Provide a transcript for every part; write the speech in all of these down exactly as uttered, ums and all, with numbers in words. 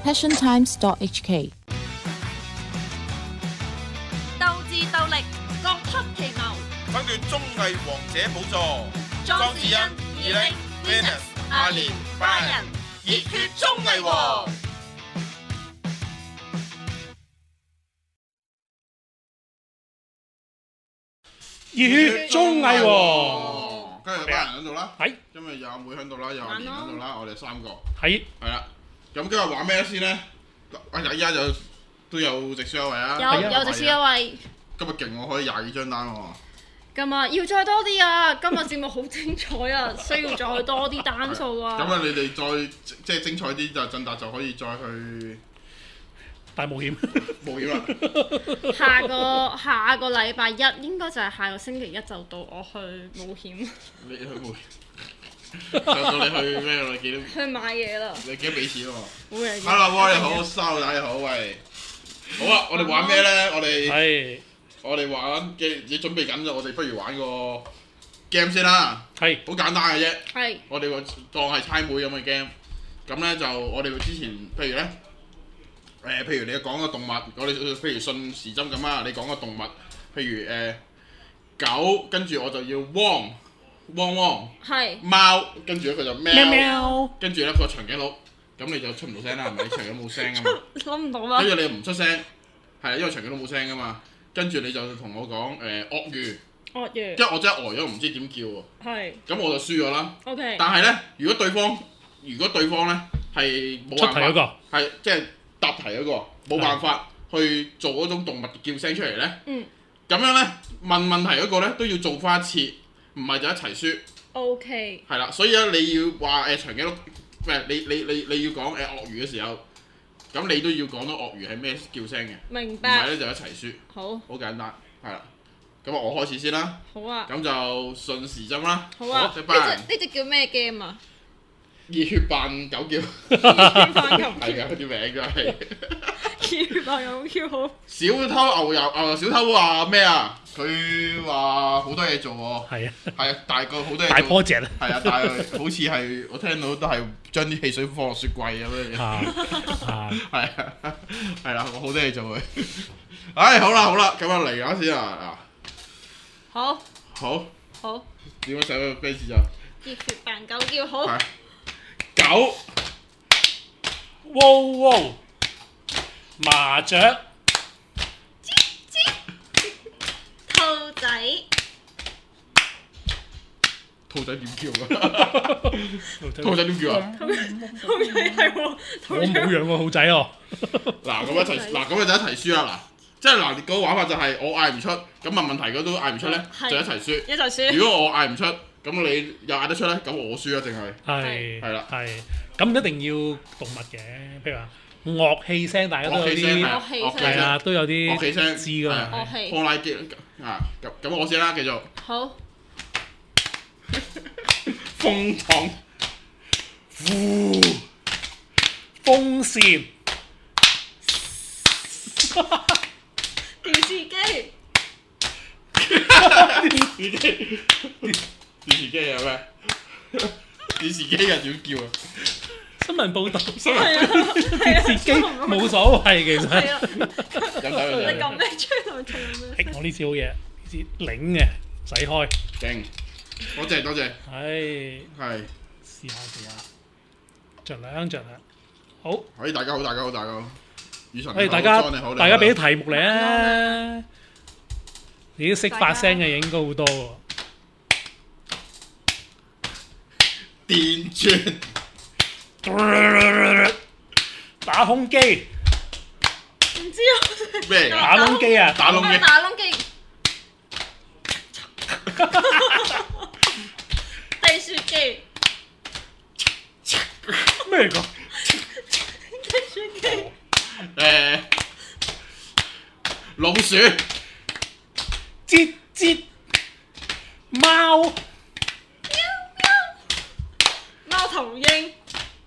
passion times dot h k。 鬥智鬥力，各出奇謀， 爭奪綜藝王者寶座。 莊子欣、二力、Venus、阿蓮、Brian，熱血綜藝王。 熱血綜藝王， 今日有班人喺度啦， 係今日有阿妹喺度啦，有阿蓮喺度啦，我哋三個係係啦。咁今日玩咩先咧？啊，而家就都有直銷優惠啊！ 有有直銷優惠。 今日勁，我可以廿幾張單喎。 咁啊，要再多啲啊！今日節目好精彩啊，需要再多啲單數啊！ 咁啊，你哋再即係精彩啲就振達就可以再去大冒險冒險啦。 下個下個禮拜一應該就係下個星期一就到我去冒險。 你去冒險，上到你去咩啦？幾多？ 去買嘢啦！ 你幾多俾錢喎冇嘢嘅。 ？Hello，你好，收仔你好，喂。好啊，我哋玩咩咧？我哋係我哋玩嘅，你準備緊就我哋不如玩個 game 先啦。 係好簡單嘅啫。 係。 我哋個當係猜妹咁嘅 game。咁咧就我哋之前，譬如咧，誒、譬如你講個動物，我哋譬如順時針咁啊，你講個動物，譬如誒、狗，跟住我就要汪汪汪， 係。 貓，跟住咧佢就喵， 喵喵， 跟住咧個長頸鹿，咁你就出唔到聲啦，係咪？長頸鹿冇聲噶嘛。 諗唔到啦跟。住你又唔出聲，係啊，因為長頸鹿冇聲噶嘛。跟住你就同我講誒鱷魚， 鱷魚。 因為我真係呆咗，唔知點叫喎。 係。 咁我就輸咗啦。 OK。 但係咧，如果對方如果對方咧係冇辦出題嗰法， 個係即係答題嗰個冇辦法去做嗰種動物叫聲出嚟咧， 嗯。 咁樣咧問問題嗰個咧都要做翻一次，唔係就一齊輸。 OK。 係啦，所以咧你要話誒長頸鹿，唔係你你你你要講誒鱷魚嘅時候，咁你都要講到鱷魚係咩叫聲嘅， 明唔係白。 咧就一齊輸。 好。 好簡單，係啦。咁啊，我開始先啦。 好啊。 咁就順時針啦。 好啊。 一呢班人隻呢隻叫咩 game 啊？ 熱血扮狗叫， 熱血扮狗係㗎，啲名真係。 熱血扮狗叫好。 小偷牛油牛小偷話咩啊？佢話好多嘢做喎。 係啊， 係啊，大個好多嘢大做。 project 啊， 係啊，但係好似係我聽到都係將啲汽水放落雪櫃咁樣。 啊啊係啊，係啦，我好多嘢做佢。唉，好啦好啦，咁啊嚟緊先啊！ 好。 好， 好。 點樣寫個 base 就？ 熱血扮狗叫好。 係狗。 wow wow，麻雀兔仔。 兔仔點叫㗎？兔仔點叫啊？ 兔仔係喎。 我冇養過兔仔哦。 嗱咁一齊，嗱咁就一齊輸啦！嗱，即係嗱，嗰個玩法就係我嗌唔出，咁問問題嗰都嗌唔出咧， 係就一齊輸。 一齊輸。 如果我嗌唔出，咁你又嗌得出咧，咁我輸啦，淨係。 係係啦係，咁一定要動物嘅，譬如話樂器聲，大家都有樂器聲啲樂器聲係啊，都有啲樂器聲知㗎嘛。 樂器拖拉機啊，咁咁我先啦，繼續。 好。 風筒、 呼風扇。 電視機。 電視機，電視機有咩？電視機係點叫啊？ 新聞報導， 新係啊。 電視機冇所謂其實。 係啊。 飲酒你飲酒， 撳咩出嚟做咩？ 誒我呢次好嘢，呢次擰嘅，使開。 勁！多謝多謝， 係係。 試下試下，盡量盡量。好， 可以大家好，大家好，大家好。雨神你好， 誒大家 John 你好， 大家俾啲啲題目嚟啊！你都識發聲嘅應該好多喎。 電鑽、 打空機， 唔知啊。 咩嚟㗎？ 打窿機啊！ 打窿機打窿機。地雪機。 咩嚟㗎？ 地雪機。 誒老鼠、 節節貓， 貓頭鷹。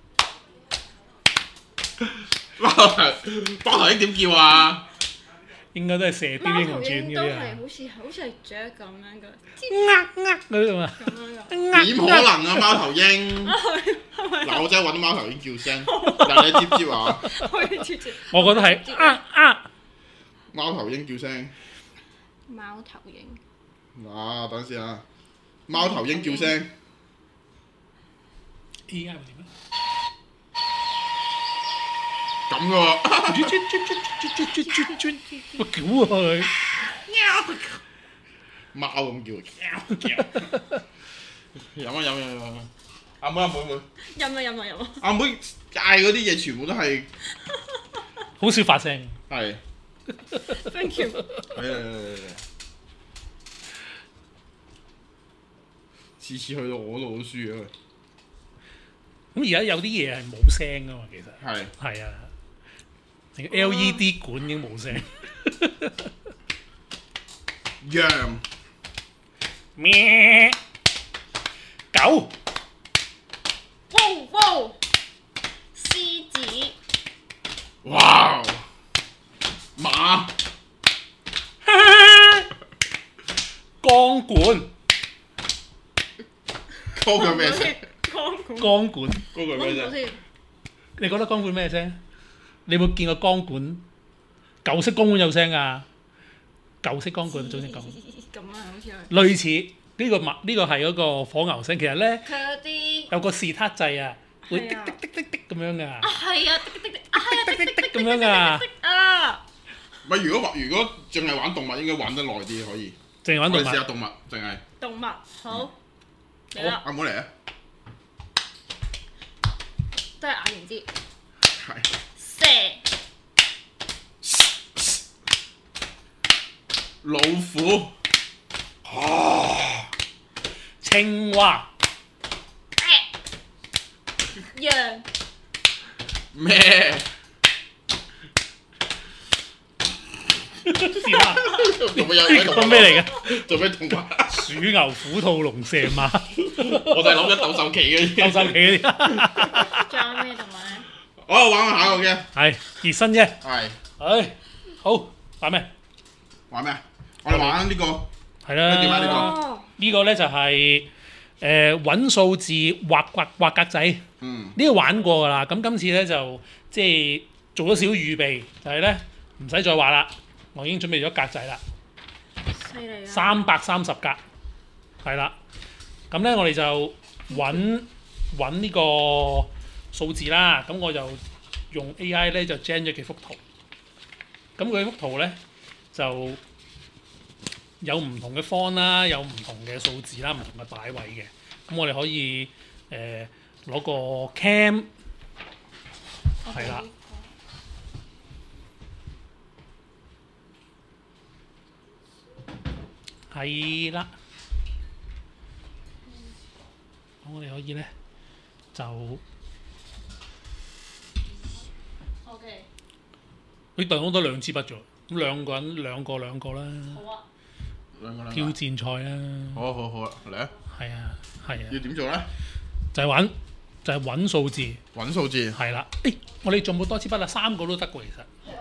貓頭鷹點叫啊？ 應該都係射雕英雄傳嗰啲啊。 貓頭鷹都係好似好似係雀咁樣嘅， 呃呃嗰啲嘛。 咁樣嘅。 點可能啊？貓頭鷹嗱，我真係揾貓頭鷹叫聲，但你接唔接啊？ 可以接接。 我覺得係呃呃。 貓頭鷹叫聲。 貓頭鷹。 嗱，等陣先啊！貓頭鷹叫聲。 A I 會點啊？ 咁嘅喎， 我屌啊佢！ 貓咁叫，飲啊飲啊飲啊！阿妹阿妹妹， 飲啊飲啊飲啊！ 阿妹嗌嗰啲嘢全部都係好少發聲。 係。 Thank you。 嚟嚟嚟嚟嚟！次次去到我度都輸啊！ 咁而家有啲嘢係冇聲噶嘛，其實係係啊，連 L E D 管已經冇聲。 羊咩？狗。 wow wow，獅子。 哇！馬。 鋼管。 嗰個咩聲？ 鋼管。 鋼管。 嗰個咩聲？ 你覺得鋼管咩聲？你有冇見過鋼管？舊式鋼管有聲㗎。舊式鋼管總之咁。 咁啊，好似係。 類似呢個麥呢個係嗰個火牛聲，其實咧佢有啲有個視塔掣啊，會滴係啊滴滴滴滴咁樣㗎。 啊係啊，滴滴滴滴啊係啊，滴滴滴滴咁樣㗎。 啊！ 咪如果如果淨係玩動物，應該玩得耐啲可以。 淨係玩動物。 我哋試下動物，淨係。 動物好嚟啦， 阿妹嚟啊！ 都係咬完啲係。 蛇、 老虎。 青蛙。 羊。 咩？ 點啊？ 做咩有呢個咩嚟嘅？ 做咩動物？ 鼠牛虎兔龍蛇馬。 我就係諗緊鬥獸棋嗰啲。 鬥獸棋嗰啲。 仲有咩動物咧？ 我玩下一個嘅。 係熱身啫。 係。 唉，好玩咩？ 玩咩？我哋玩呢個。 係啦。 點解呢個？ 哦， 呢個咧就係誒揾數字畫畫畫格仔。 嗯。 呢個玩過㗎啦，咁今次咧就即係做咗少少預備，就係咧唔使再畫啦，我已經準備咗格仔啦， 犀利啊！ 三百三十格，係啦。咁咧我哋就揾揾呢個數字啦，咁我就用 A I 咧就 gen 咗幾幅圖，咁佢幅圖咧就有唔同嘅 font 啦，有唔同嘅數字啦，唔同嘅擺位嘅，咁我哋可以誒。呃攞個 cam 係啦，係啦，咁我哋可以咧就 OK， 佢當我得兩支筆咗，咁兩個人兩個兩個啦， 好啊， 兩個兩個。 挑戰賽啦， 好好好啦，嚟啊！ 係啊係啊， 要點做咧？ 就係玩就係揾數字， 揾數字。 係啦。誒，我哋仲冇多支筆啊，三個都得喎，其實。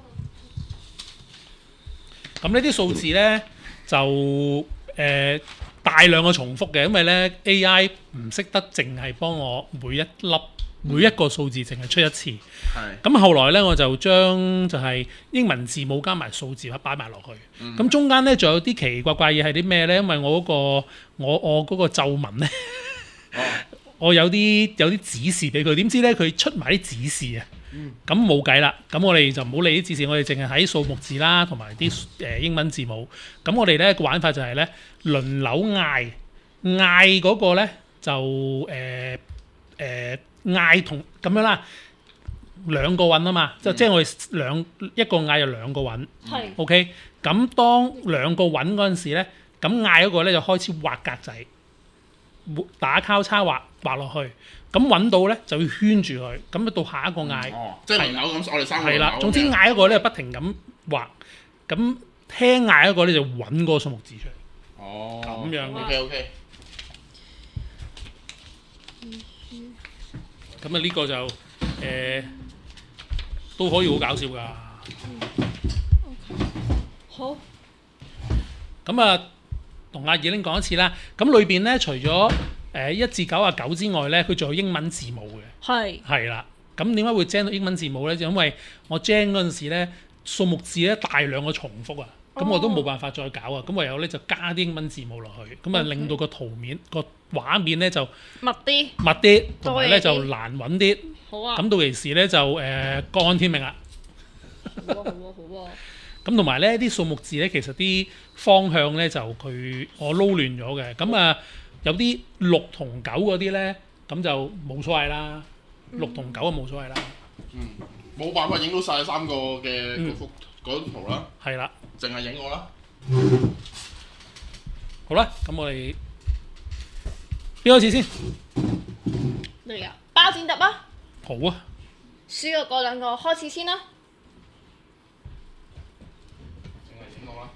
咁呢啲數字咧就誒、呃、大量嘅重複嘅，因為咧 A I 唔識得淨係幫我每一粒每一個數字淨係出一次。 係。 咁後來咧我就將就係英文字母加埋數字擺埋落去。咁、 嗯、 中間咧仲有啲奇奇怪怪嘢係啲咩咧？因為我嗰、個我我嗰個皺紋咧， 哦、 我有啲有啲指示俾佢，點知咧佢出埋啲指示啊！咁冇計啦，咁我哋就唔好理啲指示，我哋淨係喺數目字啦，同埋啲誒英文字母。咁我哋咧個玩法就係咧輪流嗌，嗌嗰個咧就誒誒嗌同咁樣啦，兩個韻啊嘛，就、嗯、即係我哋兩一個嗌就兩個韻。 係。 OK，咁當兩個韻嗰陣時咧，咁嗌嗰個咧就開始畫格仔，打交叉畫畫落去。咁揾到咧就要圈住佢，咁到下一個嗌、嗯， 哦，即係輪流咁，我哋三個係啦。總之嗌一個咧不停咁畫，咁聽嗌一個咧就揾嗰個數目字出嚟。 哦， 咁樣嘅。 OK OK。 咁啊呢個就誒、呃、都可以好搞笑㗎。 好。 咁啊，同阿二玲講一次啦。咁裏邊咧，除咗誒一至九啊九之外咧，佢仲有英文字母嘅。 係。 係啦。咁點解會 gen 到英文字母咧？就因為我 gen 嗰陣時咧，數目字咧大量嘅重複啊，咁我都冇辦法再搞啊。咁唯有咧就加啲英文字母落去，咁啊令到個圖面個畫面咧就密啲。 密啲，同埋咧多嘢啲就難揾啲。 好啊。 咁到其時咧就誒國安天命啦。 好啊好啊好啊。 咁同埋咧啲數目字咧，其實啲方向咧就佢我撈亂咗嘅。咁啊有啲六同九嗰啲咧，咁就冇所謂啦。六同九啊冇所謂啦。 嗯，冇辦法影到晒三個嘅嗯嗰幅嗰張圖啦， 係啦， 淨係影我啦。 好啦，咁我哋邊開始先？ 嚟啊！包剪揼啊！ 好啊， 輸嘅嗰兩個開始先啦。 淨係影我啦。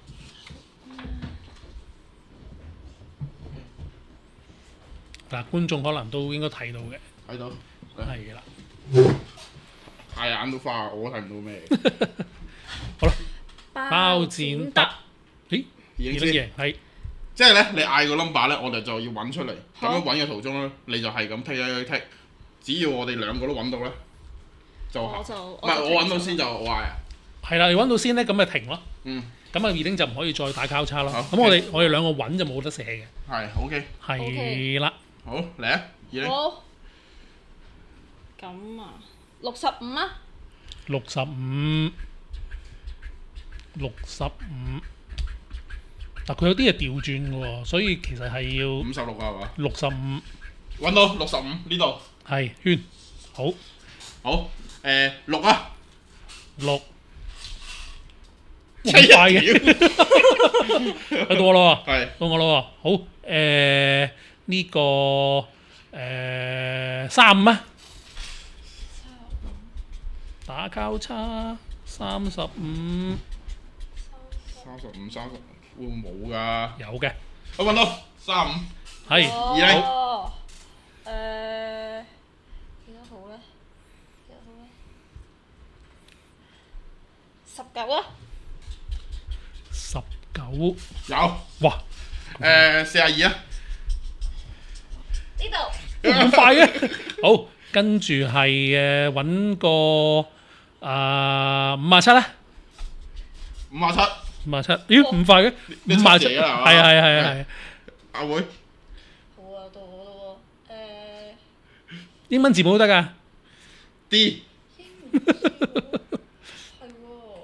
嗱，觀眾可能都應該睇到嘅， 睇到。 係啦。 太眼都花，我都睇唔到咩。 好啦，包剪揼。咦？ 已經知。 二零贏係即係咧，你嗌個 number 咧，我哋就要揾出嚟。咁好樣揾嘅途中咧，你就係咁剔剔剔剔。只要我哋兩個都揾到咧，就我就唔係我揾到先就我嗌啊。 係啦，你揾到先咧，咁咪停咯。 嗯。 咁啊，二丁就唔可以再打交叉咯。 好咁我哋我哋兩個揾就冇得寫嘅。 係 OK。 係啦。 好嚟啊，二零。 好。咁啊，六十五啊。 六十五，六十五。但佢有啲嘢調轉嘅喎，所以其實係要五十六啊，係嘛？ 六十五。 揾到六十五呢度。 係圈。好。 好。誒六啊。 六。好快嘅。到我咯喎。 係。 到我咯喎。好。誒呢個誒三五啊。打交叉三十五。 三十五三十會唔會冇㗎？ 有嘅。 我揾到三五。 係。 二零。 哦。誒幾多號咧？幾多號咧？十九啊！ 十九。 有。 哇！ 誒四廿二啊！ 呢度。 咁快嘅。好，跟住係誒揾個啊五廿七啦。 五廿七。 五廿七，咦咁快嘅？五廿七，係啊係啊係啊係。 阿會。 好啊，到我咯喎。誒。 英文字母都得㗎。 D。 係喎。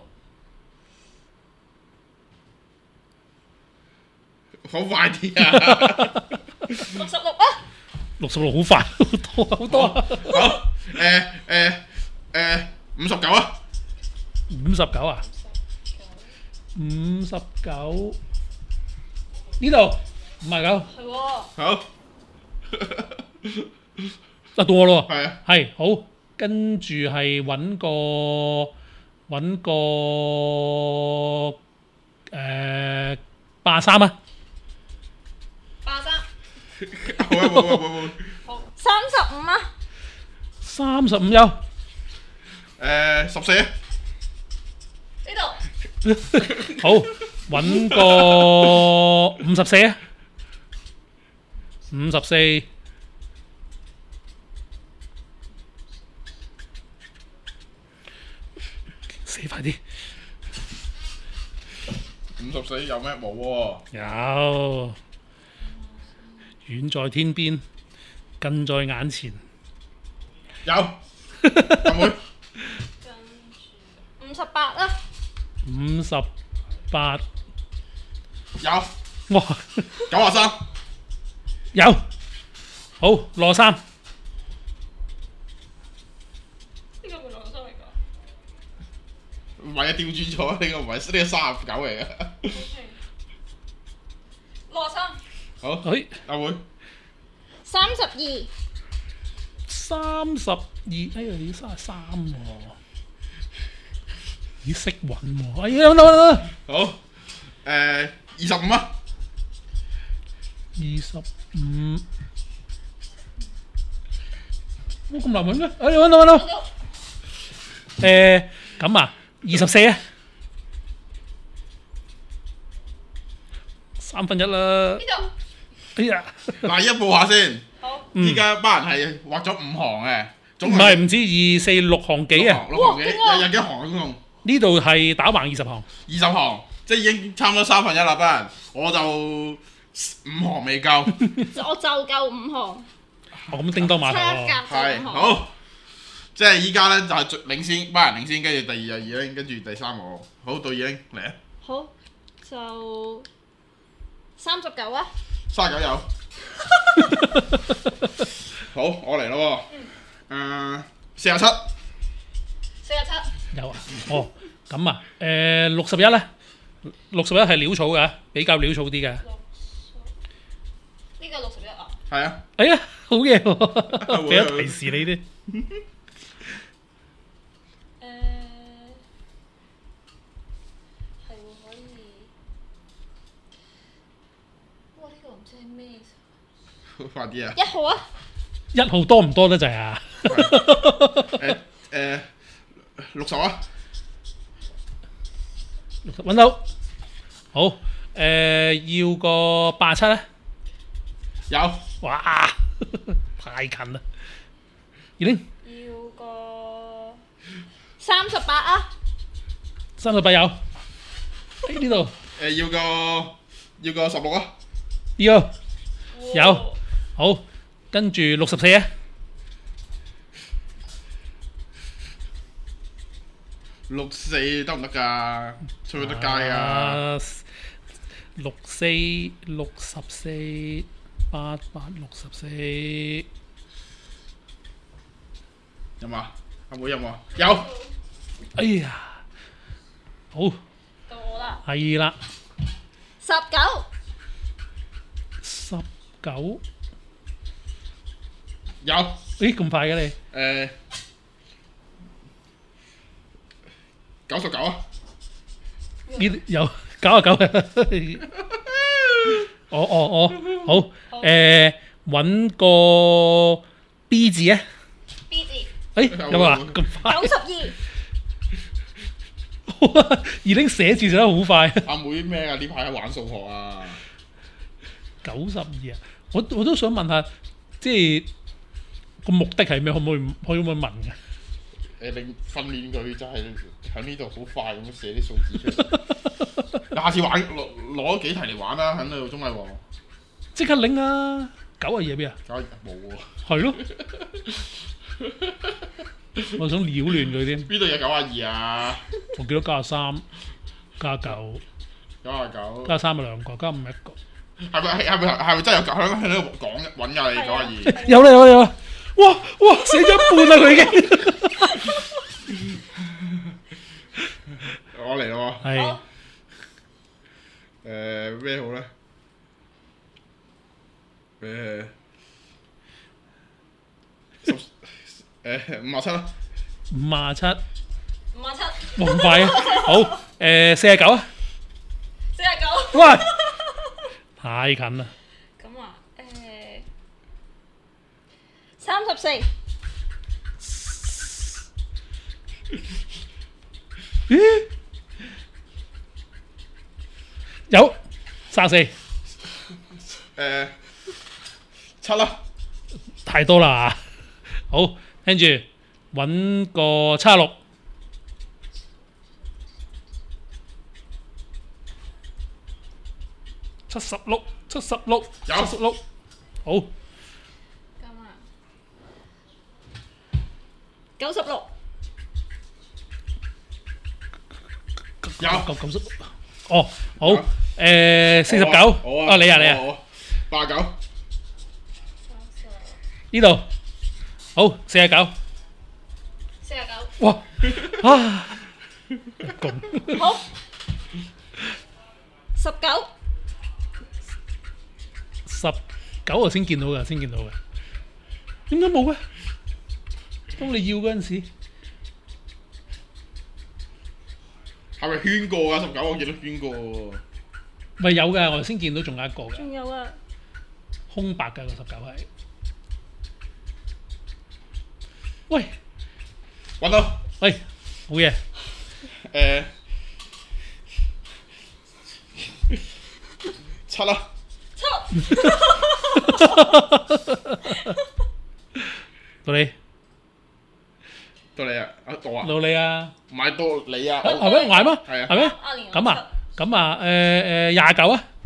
好快啲啊！ 六十六啊！ 六十六好快，好多好多。 好，誒誒誒五十九啊！ 五十九啊？五十九呢度五十九。 係喎。 好。 啊到我咯喎。 係啊。 係好，跟住係揾個揾個誒八三啊。 八三。 好啊，冇冇冇冇。 好，三十五啊。 三十五有。 誒十四啊。 呢度。 好，揾個五十四啊。五十四。死快啲！ 五十四有咩冇喎？ 有。遠在天邊，近在眼前。 有。阿妹。 五十八啊。 五十八。 有。 哇！ 九廿三。 有。好，羅三。 呢個會攞收嚟㗎。 唔係啊，調轉咗，呢個唔係呢個三十九嚟嘅。 羅三。 好。 誒， 阿妹。 三十二。 三十二，哎呀，你三十三喎，咦識揾喎，哎呀，揾到揾到。 好。誒二十五啊。 二十五。哇，咁難揾咩？哎，揾到揾到。誒，咁啊，二十四啊。 三分一啦。 邊度？ 哎呀， 嗱，一報下先。 好。 嗯依家班人係畫咗五行嘅，總唔係唔止二四六行幾啊？ 六行幾？ 哇有有幾行啊？總共呢度係打橫二十行。 二十行，即係已經差唔多三分一啦，班人。我就五行未夠。 我就夠五行， 哦，咁叮當碼頭喎。 差一格就係五行。 好，即係依家咧就係最領先，班人領先，跟住第二就二英，跟住第三我。好，到二英嚟啊！ 好，就三十九啊！ 三十九有。好，我嚟咯喎。誒，四十七。 四十七。 有啊。哦，咁啊，誒六十一咧，六十一係潦草嘅，比較潦草啲嘅。 呢個六十一啊！ 係啊。 哎呀，好嘢喎！俾咗提示你啲。 誒，係喎，可以。哇！呢個唔知係咩？ 快啲啊！ 一號啊！ 一號多唔多得滯啊？ 誒誒，六十啊！ 揾到。好，誒要個八七咧。 有。 哇！太近啦。二零。 要個三十八啊！ 三十八有。誒呢度。 誒要個要個十六啊！ 要。有。好，跟住六十四啊。 六四得唔得㗎？出唔出得街啊？ 六四六十四八八六十四。 有冇啊？阿妹有冇啊？有。 哎呀，好。 到我啦。 係啦。 十九。 十九。 有。 咦，咁快嘅你？ 誒，九十九啊！ 呢有九啊九嘅。我我我好誒，揾個 B 字啊！ B 字。 誒有冇啊？咁快？ 九十二。 二拎寫字寫得好快。 阿妹咩啊？呢排玩數學啊！ 九十二啊！我我都想問下，即係個目的係咩？可唔可以可以唔可以問嘅？ 誒，你訓練佢就係喺呢度好快咁寫啲數字出嚟。下次玩攞攞幾題嚟玩啦，喺度綜藝王。 即刻拎啊！九啊二喺邊啊？ 九冇喎。 係咯。我想擾亂佢添。 邊度有九啊二啊？ 我記得加三加九。 九啊九。 加三係兩個，加五一個。 係咪係咪係咪真係有喺喺度講揾㗎？你九啊二。 有啦有啦有啦！哇哇，寫咗一半啦佢已經。 我嚟咯喎。 係。 誒咩好咧？誒十誒五啊七啦。 五啊七。 五啊七。 哇咁快啊！好誒四啊九啊！ 四啊九。 喂，太近啦！ 咁啊，誒三十四。 咦？有三十四。 誒七啦。 太多啦！好，跟住揾個七十六。七十六，七十六，七十六，好。 咁啊，九十六。 有。 九九十六。哦，好。誒，四十九。啊，你啊，你啊。 八十九。 呢度。好，四十九。 四十九。 哇！啊！咁。 好。十九。 十九我先見到嘅，先見到嘅。點解冇嘅？當你要嗰陣時， 係咪圈過啊？十九我見到圈過喎。 咪有嘅，我先見到仲有一個嘅。 仲有啊。 空白嘅個十九係。喂， 揾到。 喂，好嘢。 誒。七七啦， 到你， 到你啊！啊到啊， 到你啊！ 唔係到你啊！ 係咩？我係咩？ 係啊， 係咩？ 阿連咁啊，咁啊，誒誒廿九啊，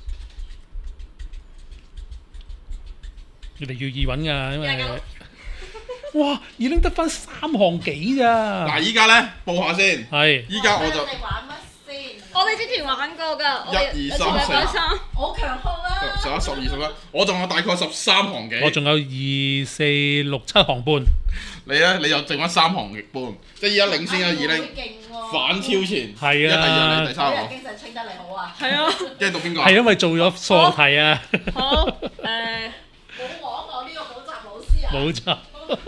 越嚟越易揾㗎，因為廿九哇，已經得翻三行幾咋， 嗱，依家咧報下先， 係依家我就你玩乜先？ 我哋之前玩過㗎，我哋一二有次禮拜三三， 我強項啦。 十一、十二、十一，我仲有大概十三行幾。 我仲有二四六七行半， 你咧，你又剩翻三行半，即係依家領先嘅已經反超前。 係一第二啊你第，三行， 今日經濟清得你好啊！ 係啊， 跟住到邊個啊？ 係因為做咗數學題啊， 好誒， 冇我我呢個補習老師啊！ 冇錯，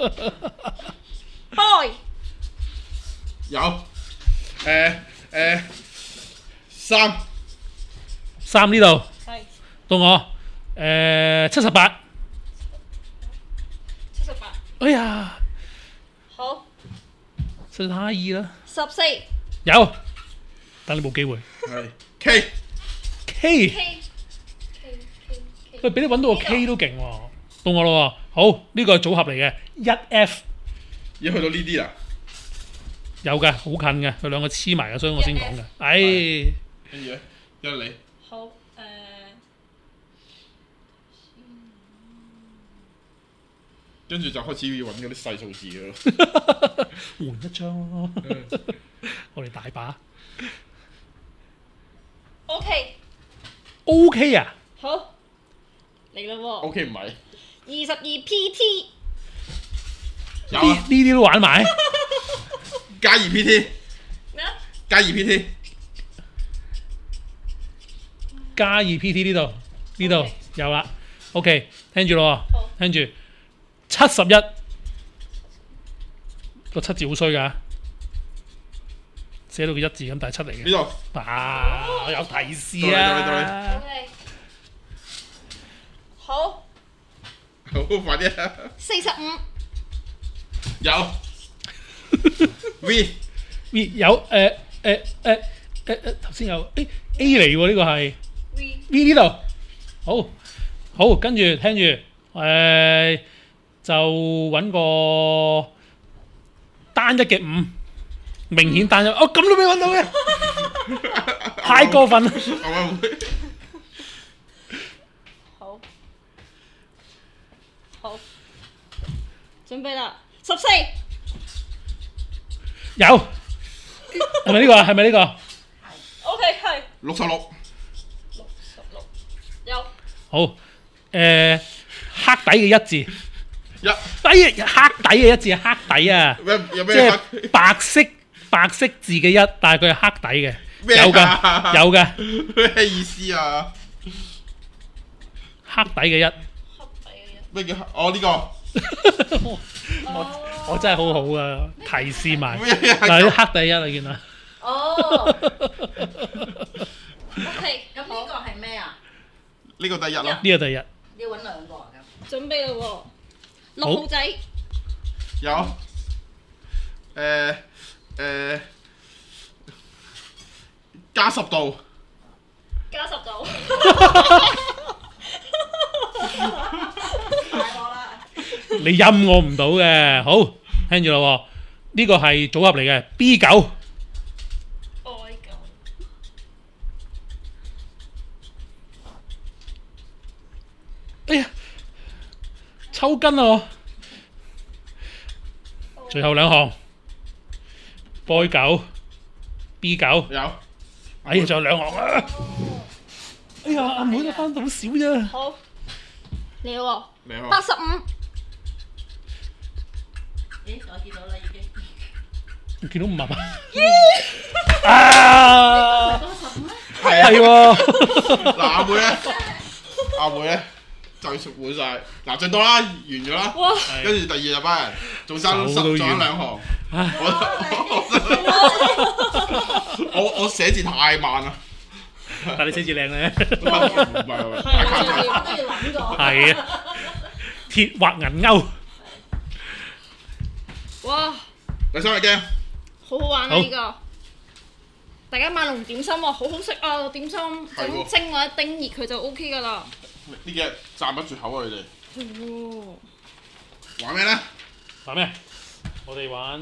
開有誒誒三三呢度係到我，誒七十八， 七十八， 哎呀， 好實在太易啦， 十四有，但你冇機會係 K ，K。 K K K K， 喂，俾你揾到個 K 都勁喎，到我咯喎，好呢個係組合嚟嘅，一 F 已經去到呢啲啦， 有嘅，好近嘅，佢兩個黐埋嘅，所以我先講嘅。唉， 跟住咧，一你好誒， 跟住就開始要揾嗰啲細數字嘅咯。 換一張咯，我哋大把 OK， ，OK 啊， 好嚟啦喎， OK 唔係二十二 P T 有呢啊， 呢啲都玩埋， 加二 P T， 咩啊？ 加二 P T， 加二 P T 呢度呢度 OK 有啦，OK，聽住咯好喎，聽住七十一個七字好衰㗎，寫到個一字咁，但係七嚟嘅， 呢度啊，有提示到你到啊， OK，好好快啲啊！ 四十五有 V V 有誒誒誒誒誒頭先有 A A 嚟喎，呢個係。 V V 呢度，好，好，跟住聽住，誒、就揾個單一嘅五，明顯單一，哦咁都未揾到嘅，太過分啦！ 我咪會好好準備啦，十四有，係咪呢個啊？係咪呢個？ OK 係六十六， 六十六有好，誒、黑底嘅一字， 一底黑底嘅一字係黑底啊， 咩有即咩係白色白色字嘅一，但係佢係黑底嘅， 咩有啊㗎有㗎， 咩意思啊？ 黑底嘅一。 黑底嘅人咩叫哦呢個？ 我真係好好啊，提示埋咩啊嗱啲黑底一啊，見啦， 哦， OK 咁呢個係咩啊？ 呢個第一咯， 呢個第一要揾兩個啊咁。 準備啦喎，六號仔有誒誒加十度， 加十度大我啦！ 你陰我唔到嘅，好聽住啦喎，呢個係組合嚟嘅 B 九， 愛狗哎呀，抽筋啊我，最後兩行 boy 九 B 九， 有哎呀仲有兩行啊，哎呀阿妹得翻好少啫， 好嚟啦你喎，八好， 十五咦，我見到啦已經。 我見到五萬八，啊多十五咩？ 係啊係，喎， 嗱阿妹咧，阿妹咧就食滿晒，嗱最多啦，完咗啦， 哇跟住第二日班人仲爭十， 手都軟仲有兩行， 唉我我我我寫字太慢啦， 但你寫字靚咧， 唔係唔係唔係太誇張。 我都要諗過。 係啊，鐵畫銀鈎， 哇第三個 game 好好玩啊好呢個， 大家買龍點心啊，好好食啊！點心係喎咁蒸或者叮熱佢就 O K 噶啦。 呢幾日讚不絕口啊！你哋係喎。 玩咩咧？ 玩咩？我哋玩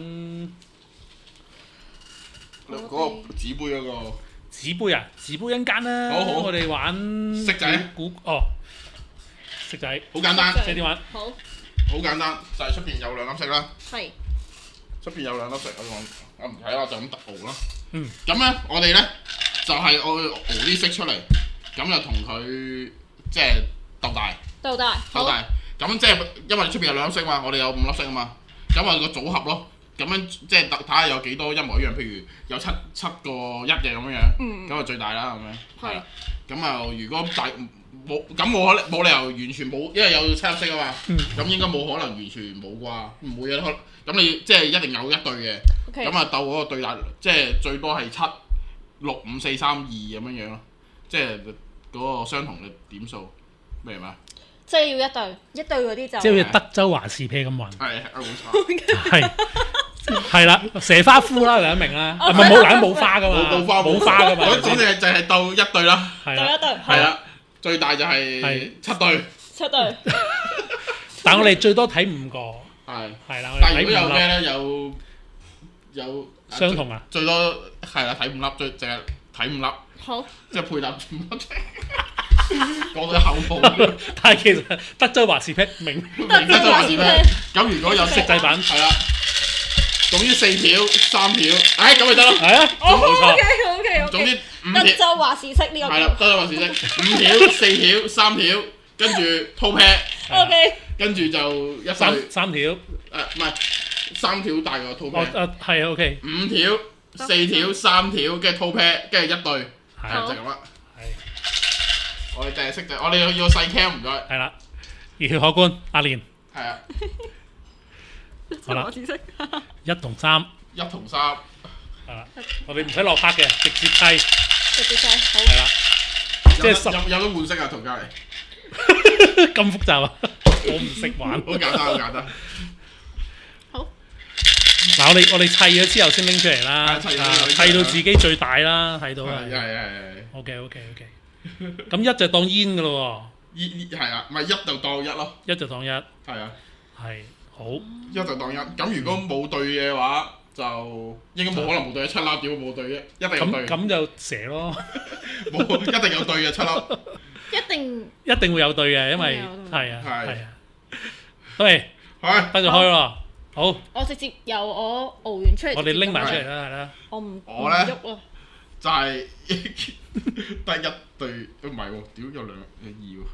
嗰個紙杯嗰個紙杯啊！紙杯一間啦。 好好我哋玩骰仔估哦，骰仔好簡單， 識點玩？ 好。 好簡單，就係出邊有兩粒色啦。 係。 出邊有兩粒色，我講我唔睇啦，就咁突熬啦。 嗯。 咁咧，我哋咧就係我熬啲色出嚟，咁就同佢即係鬥大。 鬥大。 鬥大。咁即係因為出邊有兩粒色嘛，我哋有五粒色啊嘛。咁啊個組合咯，咁樣即係睇下有幾多一模一樣。譬如有七七個一嘅咁樣樣， 嗯。 咁啊最大啦咁樣。 係。 咁啊，如果大冇咁冇可冇理由完全冇，因為有七粒色啊嘛。咁、嗯、應該冇可能完全冇啩，唔會啊。咁你即係一定有一對嘅。咁啊 Okay. 鬥嗰個對大，即係最多係七六五四三二咁樣樣咯。即係嗰個相同嘅點數，明嘛？ 即係要一對，一對嗰啲就即係好似德州華士啤咁玩。 係啊，冇錯。 係係啦，蛇花夫啦，大家明啦。唔係冇眼冇花噶嘛， 冇花冇花噶嘛。 咁總之就係鬥一對啦。 係啦， 鬥一對。 係啦，最大就係七對。 七對。 但我哋最多睇五個。 係。 係啦，我但係如果哋睇五粒。 有咩咧？有有相同啊？ 最多係啦，睇五粒，最淨係睇五粒。 好。 即係配搭五粒。講到口號。 但係其實德州華士啤明德州華士啤。咁如果有色製版， 係啦。總之四條、三條，唉咁咪得咯。 係啊，冇錯。 O K O K O K。 總之五條。 德州華士式呢個。 係啦，德州華士式，五條、四條、三條，跟住套啤。 O K。 跟住就一三對。 三條。 誒唔係三條大過套啤。 哦誒係啊 O K。 五條、四條、三條，跟住套啤，跟住一對，係就咁啦。 係。 我哋淨係識就，我哋要要細 cam 唔該。 係啦，熱血可觀，阿蓮。 係啊。 好啦，一同三。 一同三。 係啦，我哋唔使落拍嘅，直接砌。 直接砌，好。 係啦，即係十有有得換色啊，同隔離。 咁複雜啊！我唔識玩。 好簡單，好簡單。 好。 嗱，我哋我哋砌咗之後先拎出嚟啦， 砌砌到自己最大啦，睇到係係。 係係。 OK OK OK。咁一就當煙噶咯喎。煙係啊，咪一就當一咯。 一就當一。係啊。 係。好， 一就當一，咁如果冇對嘅話，就應該冇可能冇對，七粒點會冇對啫？一定有對。 咁咁就蛇咯， 冇一定有對嘅七粒。 一定一定會有對嘅，因為係啊係啊。喂， 係， 得就開咯，好。 我直接由我熬完出嚟。 我哋拎埋出嚟啦，係啦。 我唔我咧喐啊， 就係得一對，唔係喎，屌有兩有二喎。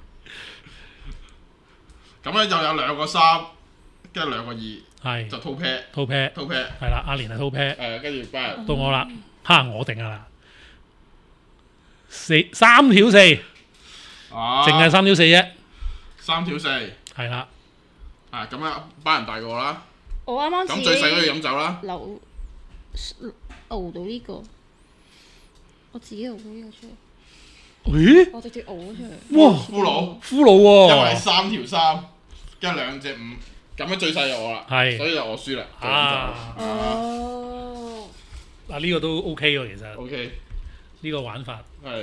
咁咧就有兩個三。跟住兩個二，係就套啤， 套啤， 套啤， 係啦，阿蓮係套啤， 誒跟住班人到我啦，嚇我定啊啦，四三條四，淨係三條四啫， 三條四， 係啦， 啊咁樣班人大個啦， 我啱啱咁最細嗰個飲酒啦， 留熬到呢個，我自己熬到呢個出嚟， 咦？ 我直接熬咗出嚟， 哇！ 俘虜， 俘虜喎， 因為三條三，跟住兩隻五。咁樣最細就我啦，所以就我輸啦。 啊， 哦， 嗱呢個都 OK 喎，其實。 OK。 呢個玩法。係。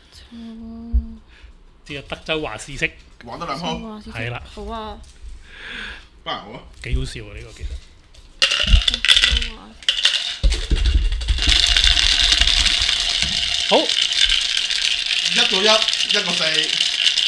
即係德州華士式。 玩得兩鋪。 係啦。 好啊。 不好啊。 幾好笑啊！呢個其實。好。 一個一，一個四。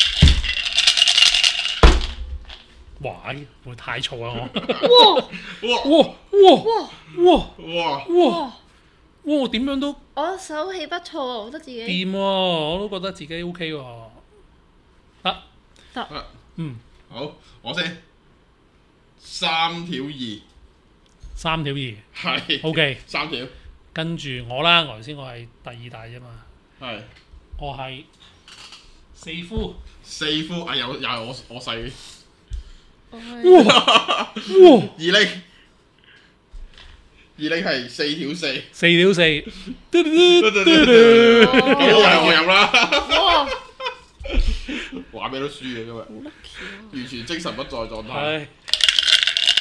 哇！會太嘈啊我！ 哇！ 哇！哇！哇！ 哇！ 哇！哇！點樣都我手氣不錯啊，我覺得自己掂喎，我都覺得自己 OK 喎。得得， 嗯，好，我先三條二， 三條二， 係 OK， 三條。 跟住我啦，頭先我係第二大啫嘛。 係。 我係四夫。 四夫啊！又又係我我細。 哇！哇！ 二拎，二拎係四條四， 四條四， 咁我係我飲啦。 哇！ 玩咩都輸嘅今日，完全精神不在狀態。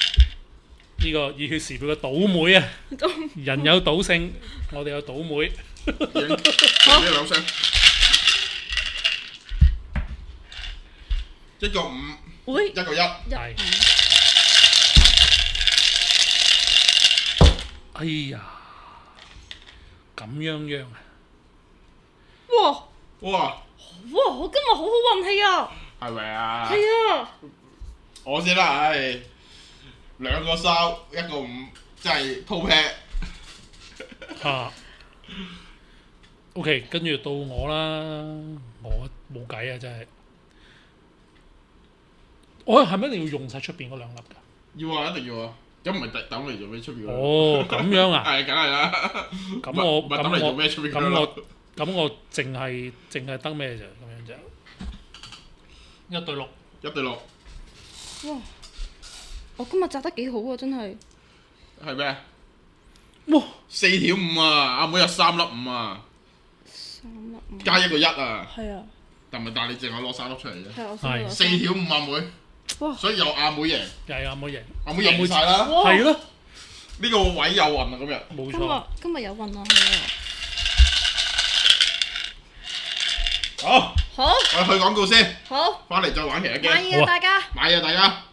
呢個熱血時輩嘅賭妹啊，人有賭性，我哋有賭妹。 已經做呢兩聲，一個五， 喂， 一個一， 係。哎呀，咁樣樣啊！ 哇哇， 哇！我今日好好運氣啊！ 係咪啊？ 係啊！ 我先啦，唉，兩個三，一個五，真係鋪劈。 啊，OK，跟住到我啦，我冇計啊，真係。我係咪一定要用晒出邊嗰兩粒㗎？ 要啊，一定要啊！咁唔係特等嚟做咩出邊？ 哦，咁樣啊？ 係，梗係啦。 咁我唔係等嚟做咩出邊？ 咁我咁我淨係淨係得咩啫？咁樣啫。一對六， 一對六。 哇！我今日擲得幾好啊，真係。 係咩？ 哇！ 四條五啊！阿妹有三粒五啊！ 三粒五。 加一個一啊！ 係啊。 但係但係你淨係攞三粒出嚟啫。 係我先攞四條五阿妹。 哇！ 所以有阿妹贏。 又係阿妹贏。 阿妹贏晒啦。 係咯。 呢個位有運啊！今日。 冇錯。 今日今日有運啊！係啊。 好。 好。 我去廣告先。 好。 翻嚟再玩其他 game。 買嘢啊，大家。 買嘢大家。